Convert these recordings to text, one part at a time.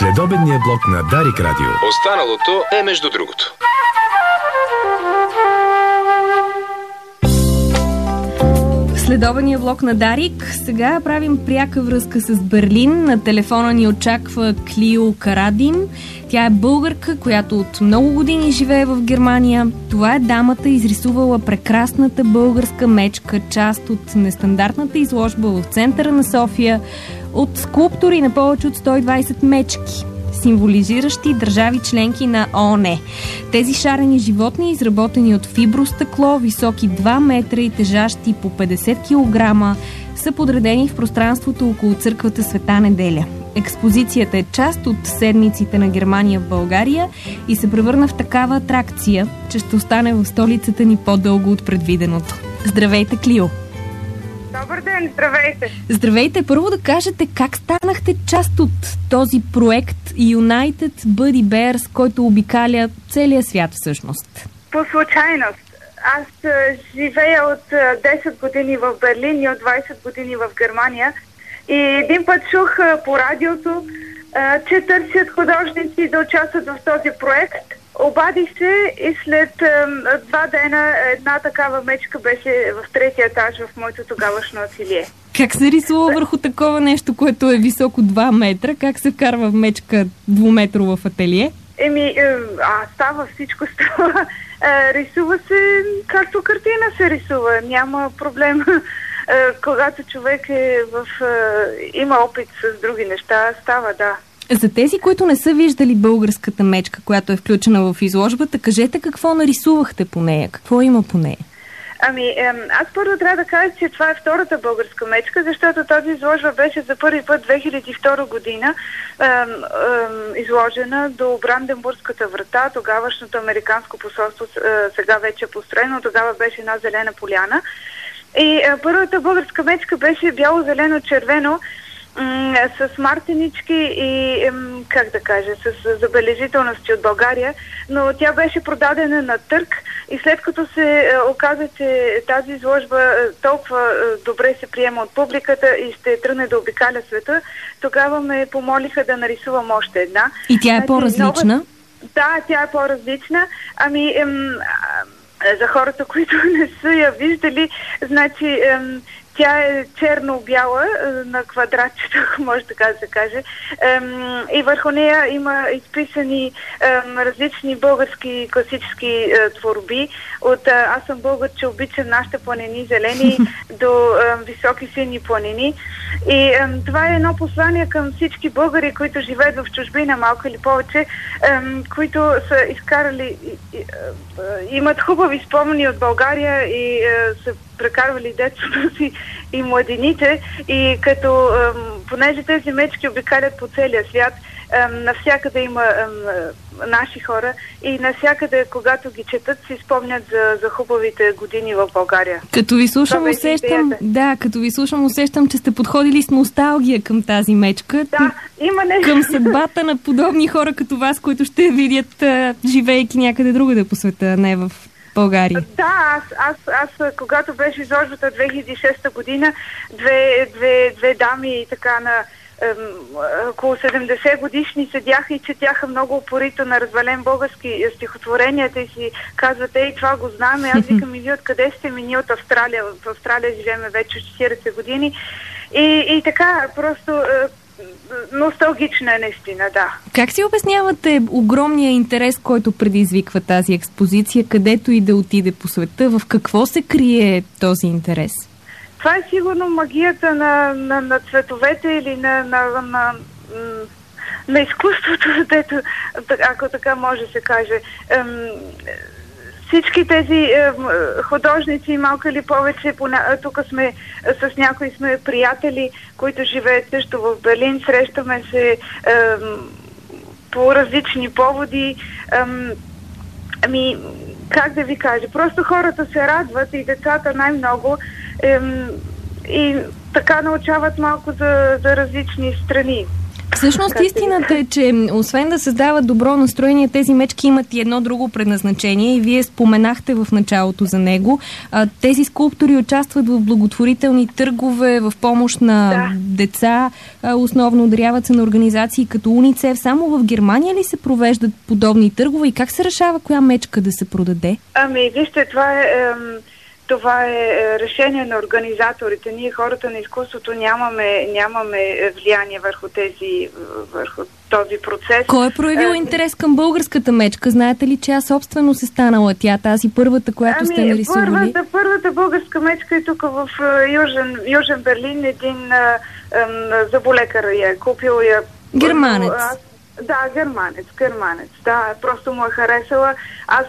Следобедния блок на Дарик Радио. Останалото е между другото. Следобедния блок на Дарик. Сега правим пряка връзка с Берлин. На телефона ни очаква Клио Карадим. Тя е българка, която от много години живее в Германия. Това е дамата, изрисувала прекрасната българска мечка, част от нестандартната изложба в центъра на София, от скулптури на повече от 120 мечки, символизиращи държави членки на ООН. Тези шарени животни, изработени от фибростъкло, високи 2 метра и тежащи по 50 кг, са подредени в пространството около църквата Света Неделя. Експозицията е част от седмиците на Германия в България и се превърна в такава атракция, че ще остане в столицата ни по-дълго от предвиденото. Здравейте, Клио! Добър ден, здравейте! Здравейте! Първо да кажете как станахте част от този проект United Buddy Bears, който обикаля целия свят всъщност? По случайност. Аз живея от 10 години в Берлин и от 20 години в Германия. И един път чух по радиото, че търсят художници да участват в този проект. Обадих се и след 2 дена една такава мечка беше в 3-ти етаж в моето тогавашно ателие. Как се рисува върху такова нещо, което е високо 2 метра? Как се вкарва мечка 2-метрово в ателие? Става, всичко става. Рисува се както картина се рисува. Няма проблем. Когато човек има опит с други неща, става, да. За тези, които не са виждали българската мечка, която е включена в изложбата, кажете какво нарисувахте по нея? Какво има по нея? Аз първо трябва да кажа, че това е втората българска мечка, защото тази изложба беше за първи път 2002 година изложена до Бранденбургската врата, тогавашното американско посолство, сега вече построено, тогава беше една зелена поляна. И първата българска мечка беше бяло-зелено-червено, с мартенички и, с забележителности от България, но тя беше продадена на търг и след като се оказа, че тази изложба толкова добре се приема от публиката и ще тръгне да обикаля света, тогава ме помолиха да нарисувам още една. И тя е по-различна? Да, тя е по-различна. За хората, които не са я виждали, значи тя е черно-бяла на квадратчета, ако може така да се каже. И върху нея има изписани различни български класически творби. От аз съм българ, че обичам нашите планини зелени до високи сини планини. И това е едно послание към всички българи, които живеят в чужбина, малко или повече, които са изкарали, имат хубави спомени от България и са прекарвали детството си и младените. И като, понеже тези мечки обикалят по целия свят, навсякъде има наши хора и навсякъде, когато ги четат, си спомнят за хубавите години в България. Като ви слушам, усещам, че сте подходили с носталгия към тази мечка. Да, има нещо. Към съдбата на подобни хора като вас, които ще видят, живеейки някъде другаде по света, не в България. Да, аз когато беше изложбата 2006 година, две дами така на около 70 годишни седяха и четяха много упорито на развален български стихотворенията и си казват, това го знаме. Аз викам, и вие откъде сте? Ние от Австралия. В Австралия живеем вече 40 години. И така, просто носталгична е наистина, да. Как си обяснявате огромния интерес, който предизвиква тази експозиция, където и да отиде по света? В какво се крие този интерес? Това е сигурно магията на цветовете или на изкуството, ако така може да се каже. Всички тези художници, малко или повече, тук сме с някои сме приятели, които живеят също в Берлин, срещаме се по различни поводи. Как да ви кажа, просто хората се радват и децата най-много и така научават малко за различни страни. Всъщност истината е, че освен да създават добро настроение, тези мечки имат и едно друго предназначение и вие споменахте в началото за него. Тези скулптори участват в благотворителни търгове, в помощ на деца, основно даряват се на организации като УНИЦЕФ. Само в Германия ли се провеждат подобни търгове и как се решава коя мечка да се продаде? Вижте, това е решение на организаторите. Ние, хората на изкуството, нямаме влияние върху този процес. Кой е проявил интерес към българската мечка? Знаете ли, чия собственост е станала тя, тази първата, която сте нарисували? Първата българска мечка е тук в Южен Берлин. Един зъболекар я е купил. Германец. Да, германец. Да, просто му е харесала. Аз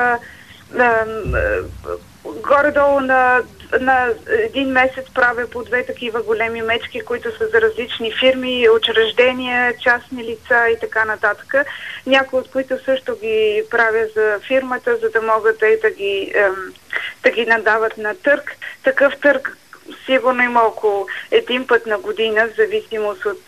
горе-долу на един месец правя по 2 такива големи мечки, които са за различни фирми, учреждения, частни лица и така нататък. Някои от които също ги правя за фирмата, за да могат да ги надават на търг. Такъв търг сигурно има около един път на година, в зависимост от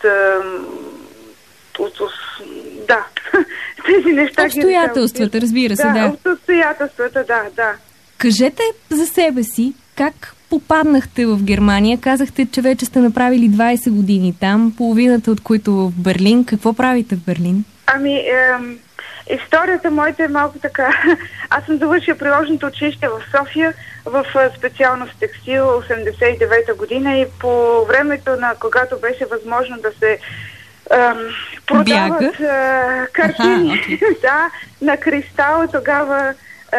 тези неща. Обстоятелствата, разбира се, да. От обстоятелствата, да. Кажете за себе си, как попаднахте в Германия? Казахте, че вече сте направили 20 години там, половината от които в Берлин. Какво правите в Берлин? Историята моята е малко така. Аз съм завършила приложното училище в София в специалност текстил 89-та година и по времето, на когато беше възможно да се продават картини на кристал, тогава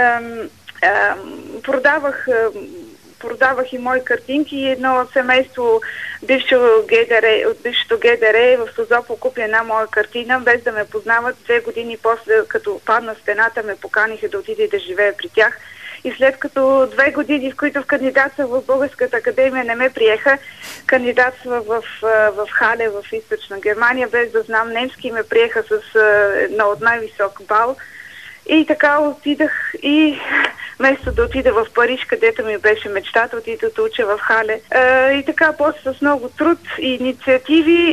продавах и мои картинки и едно семейство от бившото ГДР в Созопол купи една моя картина, без да ме познават. 2 години после, като падна стената, ме поканиха да отида и да живея при тях. И след като 2 години, в които кандидатствах в Българската академия, не ме приеха, кандидатствах в Хале, в Източна Германия, без да знам немски, ме приеха с едно от най-висок бал. И така отидах и вместо да отида в Париж, където ми беше мечтата, отида да уча в Хале. И така, после с много труд и инициативи...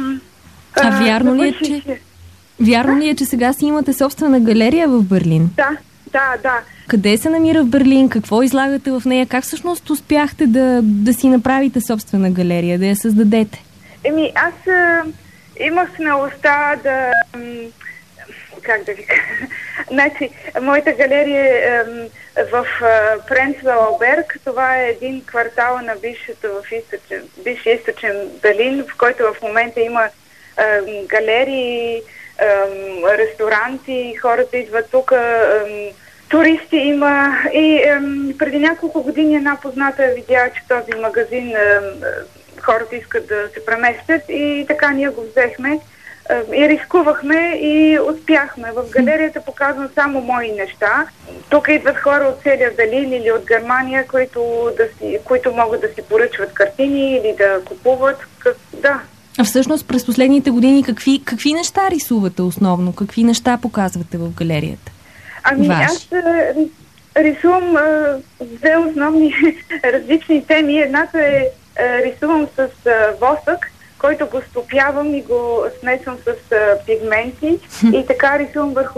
Вярно ли е, че сега си имате собствена галерия в Берлин? Да. Къде се намира в Берлин? Какво излагате в нея? Как всъщност успяхте да си направите собствена галерия, да я създадете? Аз имах смелостта да... Как да ви кажа? Значи, моята галерия е в Пренцлауерберг. Това е един квартал на бившия източен Берлин, в който в момента има галерии, ресторанти, хората идват тук, туристи има. И преди няколко години една позната видя, че този магазин хората искат да се преместят и така ние го взехме. И рискувахме и успяхме. В галерията показвам само мои неща. Тук идват хора от целия Берлин или от Германия, които могат да си поръчват картини или да купуват. Да. А всъщност през последните години какви неща рисувате основно? Какви неща показвате в галерията? Аз рисувам 2 основни различни теми. Едната е рисувам с восък, който го стопявам и го смесвам с пигменти и така рисувам върху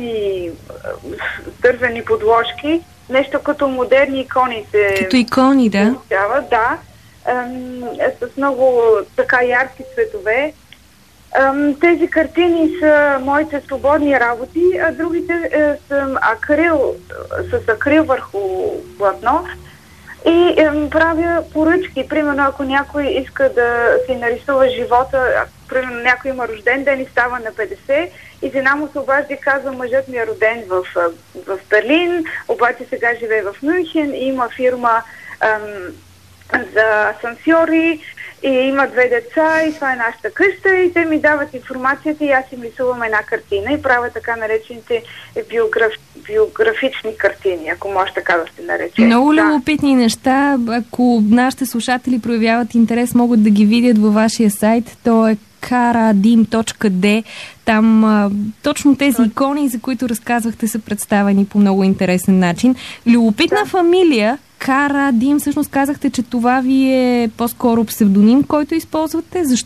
дървени подложки. Нещо като модерни икони се... Като икони, да? Да. С много така ярки цветове. Тези картини са моите свободни работи, а другите са с акрил върху платно. И правя поръчки. Примерно, ако някой иска да си нарисува живота, примерно някой има рожден ден и става на 50, и жена му се обажда и казва, мъжът ми е роден в Берлин, обаче сега живее в Мюнхен и има фирма за асансьори и има 2 деца и това е нашата къща и те ми дават информацията и аз им рисувам една картина и правя така наречените биографични картини, ако може така да се нарече. Много любопитни неща. Ако нашите слушатели проявяват интерес, могат да ги видят във вашия сайт. То е karadim.d. Там точно тези икони, за които разказвахте, са представени по много интересен начин. Любопитна фамилия Карадим. Всъщност казахте, че това ви е по-скоро псевдоним, който използвате. Защо?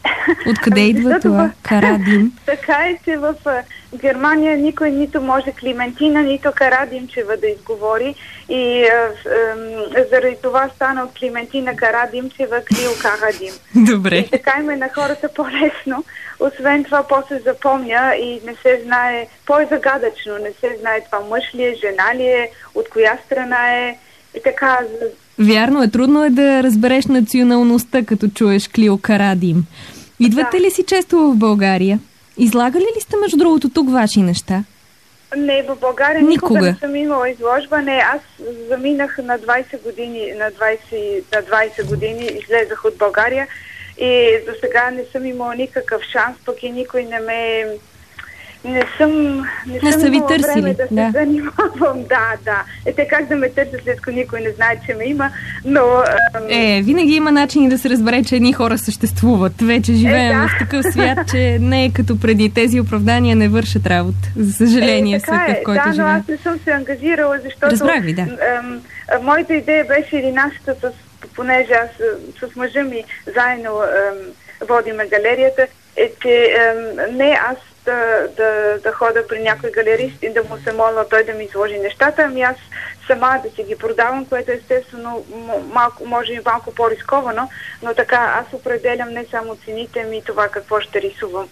Откъде идва това Карадим? Така е, че в Германия никой нито може Климентина, нито Карадимчева да изговори и заради това стана от Климентина Карадимчева Клио Карадим. Добре. И така им е на хората по-лесно. Освен това, после запомня и не се знае, по-загадъчно, не се знае това мъж ли е, жена ли е, от коя страна е и така. Вярно е, трудно е да разбереш националността, като чуеш Клио Карадим. Идвате ли си често в България? Излагали ли сте, между другото, тук ваши неща? Не, в България никога не съм имала изложба. Не, аз заминах на 20 години, на 20 години излезах от България и до сега не съм имала никакъв шанс, пък и никой не ме... Не съм имала време да се занимавам. Да. Те как да ме търсят, след като никой не знае, че ме има, но... Винаги има начини да се разбере, че едни хора съществуват. Вече живеем в такъв свят, че не е като преди. Тези оправдания не вършат работа. За съжаление, всъщност, в който живеем. Да, но аз не съм се ангажирала, защото... Разбрах ви, да. Моята идея беше или нашата, понеже аз с мъжа ми заедно водиме галерията, е, че не аз да хода при някой галерист и да му се моля той да ми изложи нещата, ами аз сама да си ги продавам, което естествено може и малко по-рисковано, но така аз определям не само цените ми и това какво ще рисувам.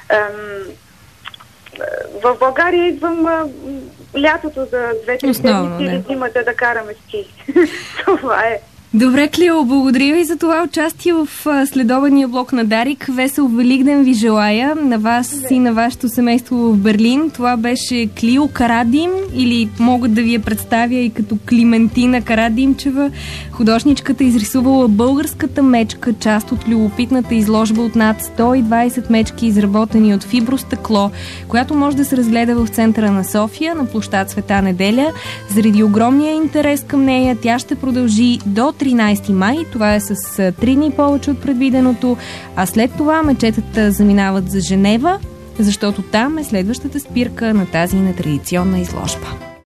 В България идвам лятото за 2-3 седмици или зимата да караме ски. Това е. Добре, Клио, благодаря ви за това участие в следобедния блок на Дарик. Весел Великден ви желая на вас и на вашето семейство в Берлин. Това беше Клио Карадим, или могат да ви я представя и като Климентина Карадимчева. Художничката изрисувала българската мечка, част от любопитната изложба от над 120 мечки, изработени от фибростъкло, която може да се разгледа в центъра на София, на площад Света Неделя. Заради огромния интерес към нея, тя ще продължи до 13 май. Това е с 3 дни повече от предвиденото, а след това мечетата заминават за Женева, защото там е следващата спирка на тази нетрадиционна изложба.